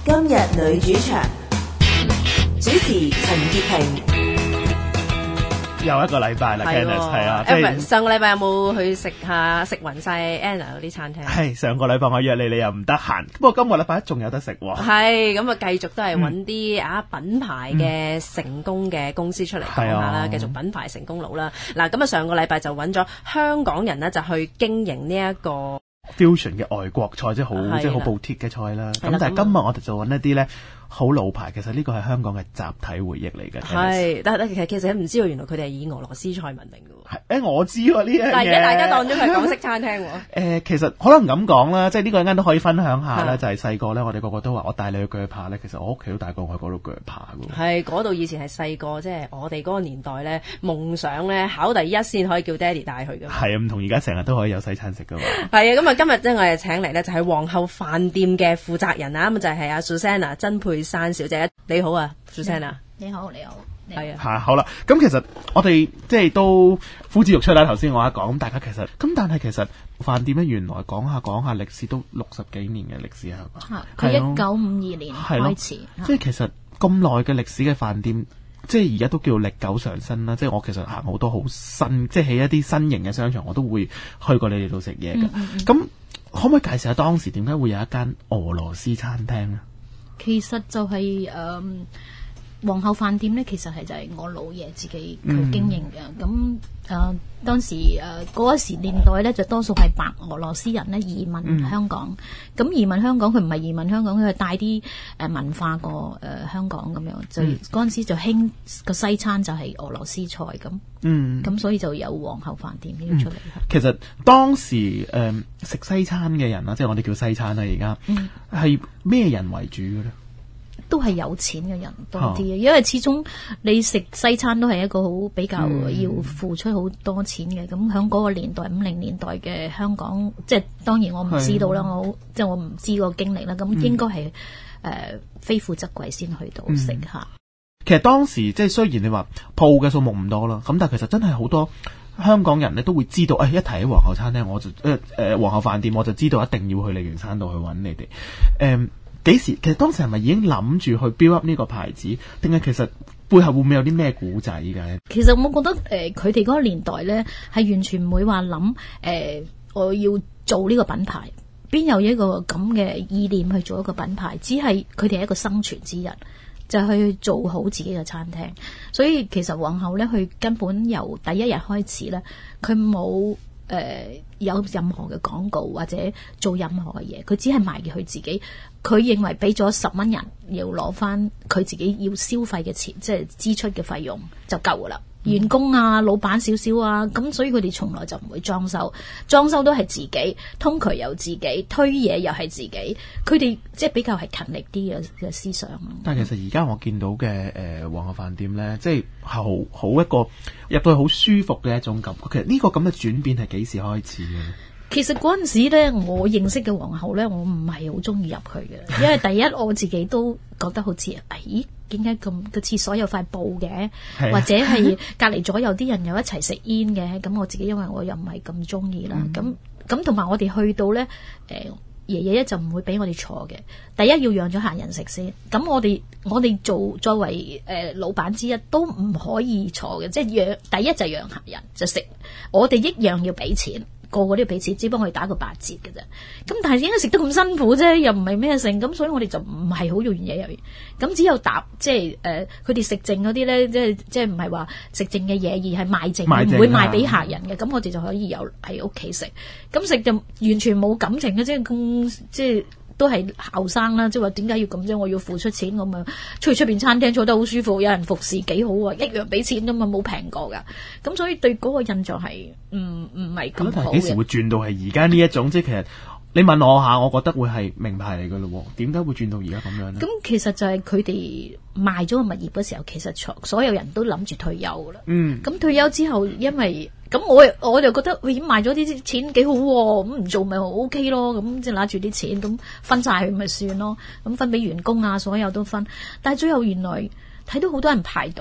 今日女主場，主持陳潔平。 又一個禮拜啦 Candice 係啊， 上個禮拜有冇去食勻晒 Anna 嗰啲餐廳？ 係上個禮拜我約你，你又唔得閒。不過今個禮拜仲有得食喎。 係咁啊，繼續都係揾啲品牌嘅成功嘅公司出嚟講下啦，繼續品牌成功佬啦。嗱，咁啊上個禮拜就揾咗香港人呢，就去經營呢一個 fusion 嘅外國菜，即係好boutique嘅菜啦。咁但係今日我哋就揾一啲咧好老牌，其實呢個係香港嘅集體回憶嚟嘅。 係，但係其實唔知道原來佢哋係以俄羅斯菜聞名嘅喎。 我知喎呢樣嘢。 但係而家大家當咗佢係港式餐廳喎。 其實可能咁講啦，即係呢個一陣間都可以分享下啦。就係細個咧，我哋個個都話我帶你去鋸扒咧，其實我屋企都帶過我去嗰度鋸扒嘅。係嗰度以前係細個，即係我哋嗰個年代咧，夢想咧考第一先可以叫爹哋帶去嘅。係啊，唔同而家成日都可以有西餐食㗎嘛。 係啊，咁啊今日咧我哋請嚟咧就係皇后飯店嘅負責人啊，咁就係阿 Susanna 曾佩珊小姐。你好啊 Susanna。 你好。 係啊， 好啦，咁其實我哋即係都呼之欲出啦。頭先我一講，咁大家其實咁，但係其實飯店咧，原來講下歷史都60幾年嘅歷史係嘛？ 佢1952年開始， 即係其實咁耐嘅歷史嘅飯店，即係而家都叫歷久常新啦。即係我其實行好多好新，即係喺一啲新型嘅商場，我都會去過你哋度食嘢嘅。咁可唔可以介紹下當時點解會有一間俄羅斯餐廳咧？ 其實就係皇后飯店咧，其實係就係我老爺自己佢經營嘅。咁當時嗰時年代咧，就多數係白俄羅斯人咧移民香港。咁移民香港，佢唔係移民香港，佢係帶啲文化過香港咁樣。就嗰陣時就興個西餐就係俄羅斯菜咁。咁所以就有皇后飯店呢個出嚟。 其實當時食西餐嘅人啦，即係我哋叫西餐啦，而家係咩人為主嘅咧？ 都係有錢嘅人多啲，因為始終你食西餐都係一個好比較要付出好多錢嘅。咁喺嗰個年代50年代嘅香港，即係當然我唔知道啦，即係我唔知個經歷啦。咁應該係非富則貴先去到食下。 其實當時即係雖然你話鋪嘅數目唔多啦，咁但係其實真係好多香港人咧都會知道，一提起皇后餐廳，我就皇后飯店，我就知道一定要去利園山道去揾你哋。幾時？其實當時係咪已經諗住去 build up 呢個牌子，定係其實背後會唔會有啲咩古仔嘅？ 其實我覺得佢哋嗰個年代咧係完全唔會話諗我要做呢個品牌，邊有一個咁嘅意念去做一個品牌？只係佢哋係一個生存之人，就去做好自己嘅餐廳。所以其實皇后咧，佢根本由第一日開始咧，佢冇有任何嘅廣告或者做任何嘅嘢，佢只係賣佢自己。佢認為俾咗10蚊人，要攞翻佢自己要消費嘅錢，即係支出嘅費用就夠噶啦。員工啊，老闆少少啊，咁所以佢哋從來就唔會裝修，裝修都係自己，通渠又自己，推嘢又係自己。佢哋即係比較係勤力啲嘅思想。 但係其實而家我見到嘅皇后飯店咧，即係好一個入到去好舒服嘅一種感覺。其實呢個咁嘅轉變係幾時開始嘅？ 其實嗰陣時咧，我認識嘅皇后咧，我唔係好中意入去嘅，因為第一我自己都覺得好似咦，點解咁個廁所有塊布嘅，或者係隔離左右啲人又一齊食煙嘅，咁我自己因為我又唔係咁中意啦，咁同埋我哋去到咧，爺爺咧就唔會俾我哋坐嘅，第一要讓咗客人食先，咁我哋作為老闆之一都唔可以坐嘅，即係第一就讓客人就食，我哋一樣要俾錢。個個都要俾錢，只不過我哋打個8折嘅啫。咁但係點解食得咁辛苦啫？又唔係咩剩，咁所以我哋就唔係好要嘢入面。咁只有即係佢哋食剩嗰啲咧，即係唔係話食剩嘅嘢，而係賣剩，唔會賣俾客人嘅。咁我哋就可以有喺屋企食。咁食就完全冇感情嘅，即係都係後生啦。即係話點解要咁啫？我要付出錢，我咪出邊餐廳坐得好舒服，有人服侍幾好啊，一樣俾錢㗎嘛，冇平過噶。咁所以對嗰個印象係唔係咁好嘅。 幾時會轉到係而家呢一種？即係其實你問我下，我覺得會係名牌嚟㗎咯。點解會轉到而家咁樣咧？ 咁其實就係佢哋賣咗個物業嗰時候，其實所有人都諗住退休㗎啦。咁退休之後，因為咁我就覺得，喂，賣咗啲錢幾好喎，咁唔做咪 OK 咯。咁即係攞住啲錢，咁分晒佢咪算咯。咁分俾員工啊，所有都分。但係最後原來睇到好多人排隊，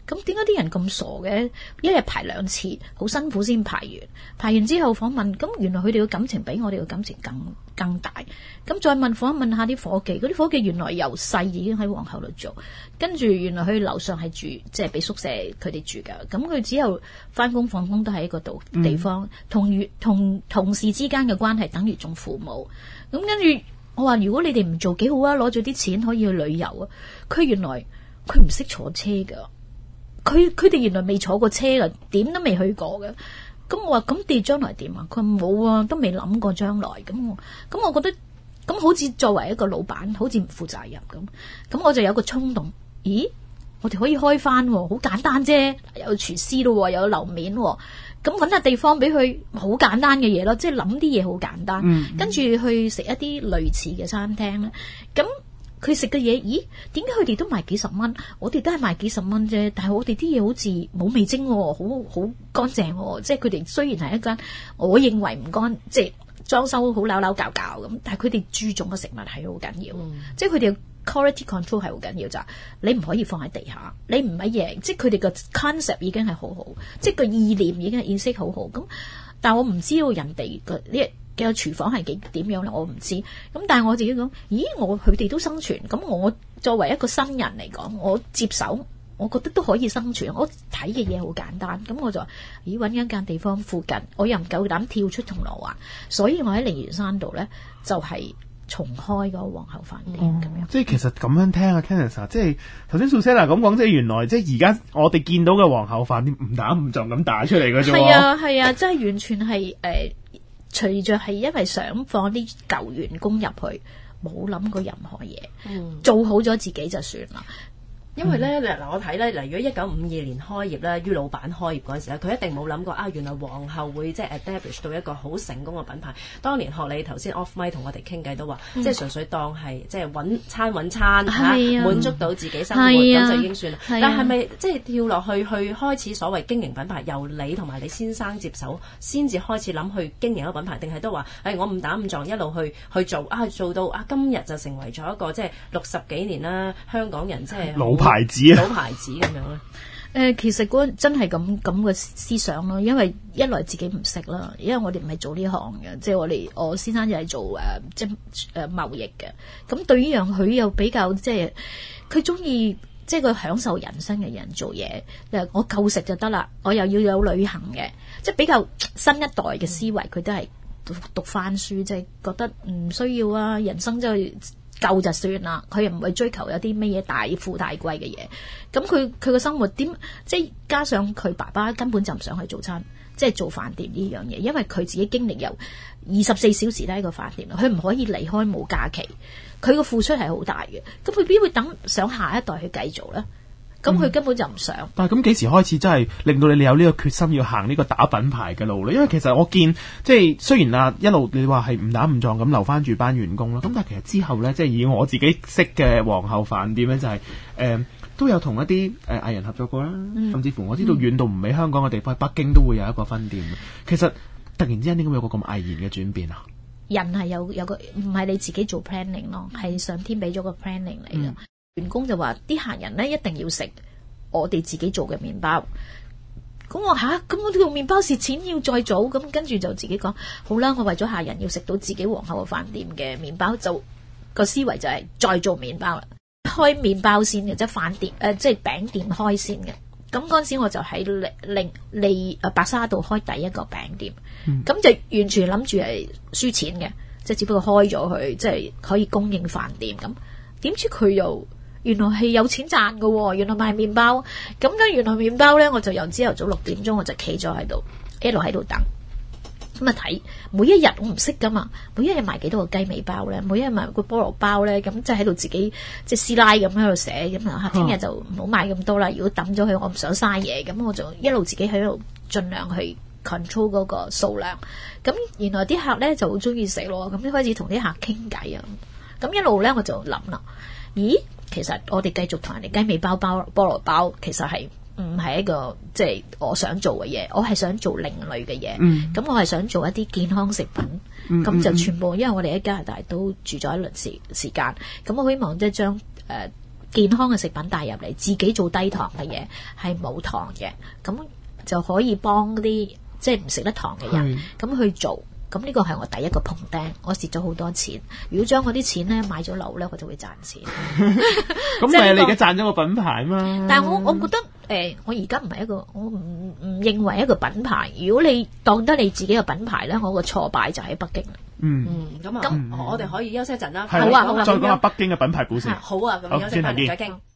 咁點解啲人咁傻嘅？一日排2次，好辛苦先排完。排完之後訪問，咁原來佢哋嘅感情比我哋嘅感情更大。咁再訪問下啲伙計，嗰啲伙計原來由細已經喺皇后度做，跟住原來佢樓上係住，即係俾宿舍佢哋住㗎。咁佢只有翻工放工都喺一個地方，同事之間嘅關係等於種父母。咁跟住我話：如果你哋唔做幾好啊，攞咗啲錢可以去旅遊啊。佢原來佢唔識坐車㗎。佢哋原來未坐過車㗎，點都未去過嘅。咁我話：咁你將來點啊？佢話冇啊，都未諗過將來。咁我覺得咁好似作為一個老闆，好似唔負責任咁。咁我就有個衝動，咦？我哋可以開翻喎，好簡單啫，有廚師咯，有樓面喎。咁揾下地方俾佢，好簡單嘅嘢咯，即係諗啲嘢好簡單。跟住去食一啲類似嘅餐廳咧，咁。佢食嘅嘢，咦？點解佢哋都賣幾十蚊？我哋都係賣幾十蚊啫。但係我哋啲嘢好似冇味精喎，好乾淨喎。即係佢哋雖然係一間，我認為唔乾，即係裝修好扭扭搞搞咁，但係佢哋注重嘅食物係好緊要。即係佢哋嘅 quality control 係好緊要，就係你唔可以放喺地下，你唔係嘢。即係佢哋嘅 concept 已經係好好，即係個意念已經係意識好好。咁，但係我唔知道人哋嘅呢嘅廚房係點樣咧，我唔知。咁但係我自己講，咦，佢哋都生存，咁我作為一個新人嚟講，我接手，我覺得都可以生存。我睇嘅嘢好簡單，咁我就話，咦，揾一間地方附近，我又唔夠膽跳出銅鑼灣，所以我喺靈園山道咧就係重開嗰個皇后飯店咁樣。 即係其實咁樣聽啊 Candice 即係頭先 Susanna 咁講，即係原來即係而家我哋見到嘅皇后飯店誤打誤撞咁打出嚟嘅啫。 係啊，即係完全係隨着係因為想放啲舊員工入去，冇諗過任何嘢，做好咗自己就算啦。 因為咧嗱，我睇咧嗱，如果1952年開業咧，於老闆開業嗰陣時咧，佢一定冇諗過啊，原來皇后會即係 establish 到一個好成功嘅品牌。當年學你頭先 off mic 同我哋傾偈都話，即係純粹當係即係揾餐滿足到自己生活咁就已經算啦。但係咪即係跳落去開始所謂經營品牌，由你同埋你先生接手，先至開始諗去經營一個品牌，定係都話我誤打誤撞一路去做做到今日就成為咗一個即係60幾年啦，香港人即係老牌子咁樣咧。 其實嗰真係咁嘅思想咯，因為一來自己唔識啦，因為我哋唔係做呢行嘅，即係我先生就係做即係貿易嘅。咁對於佢又比較即係佢中意即係佢享受人生嘅人做嘢。我夠食就得啦，我又要有旅行嘅，即係比較新一代嘅思維，佢都係讀翻書，即係覺得唔需要啊，人生真係夠就算啦，佢又唔會追求有啲乜嘢大富大貴嘅嘢。咁佢個生活點，即係加上佢爸爸根本就唔想去做餐，即係做飯店呢樣嘢，因為佢自己經歷有24小時都喺個飯店，佢唔可以離開冇假期，佢個付出係好大嘅。咁佢邊會等上下一代去繼續咧？咁佢根本就唔想。 但係咁幾時開始真係令到你有呢個決心要行呢個打品牌嘅路咧？因為其實我見即係雖然一路你話係誤打誤撞咁留翻住班員工啦，咁但係其實之後咧，即係以我自己識嘅皇后飯店咧，就係都有同一啲藝人合作過啦，甚至乎我知道遠到唔喺香港嘅地方，喺北京都會有一個分店。其實突然之間點解有個咁毅然嘅轉變啊？ 人係有個唔係你自己做 planning 咯，係上天俾咗個 planning 嚟嘅。員工就話啲客人咧一定要食我哋自己做嘅麵包。咁我咁我呢個麵包蝕錢要再做，咁跟住就自己講好啦，我為咗客人要食到自己皇后嘅飯店嘅麵包，就個思維就係再做麵包啦，開麵包先嘅，即係飯店即係餅店開先嘅。咁嗰陣時我就喺白沙道開第一個餅店，咁就完全諗住係輸錢嘅，即係只不過開咗佢，即係可以供應飯店。咁點知佢又原來係有錢賺嘅，原來賣麵包。咁咧原來麵包咧，我就由朝頭早6點鐘我就企咗喺度，一路喺度等。咁啊睇每一日我唔識噶嘛，每一日賣幾多個雞尾包咧，每一日賣個菠蘿包咧，咁即係喺度自己即係師奶咁喺度寫咁啊。聽日就唔好買咁多啦，如果抌咗佢，我唔想嘥嘢，咁我就一路自己喺度盡量去 control 嗰個數量。咁原來啲客咧就好中意食咯，咁一開始同啲客傾偈啊，咁一路咧我就諗啦，咦？其實我哋繼續同人哋雞尾包、菠蘿包，其實係唔係一個即係我想做嘅嘢？我係想做另類嘅嘢。咁我係想做一啲健康食品。咁就全部，因為我哋喺加拿大都住咗一輪時間，咁我希望即係將健康嘅食品帶入嚟，自己做低糖嘅嘢，係冇糖嘅，咁就可以幫啲即係唔食得糖嘅人咁去做。咁呢個係我第一個碰釘，我蝕咗好多錢。如果將我啲錢咧買咗樓咧，我就會賺錢。 咁咪你而家賺咗個品牌嘛？ 但係我覺得我而家唔係一個，我唔認為一個品牌。如果你當得你自己嘅品牌咧，我個挫敗就喺北京。 咁我哋可以休息一陣啦。 好啊，再講下北京嘅品牌故事。 好啊，咁休息翻嚟再傾。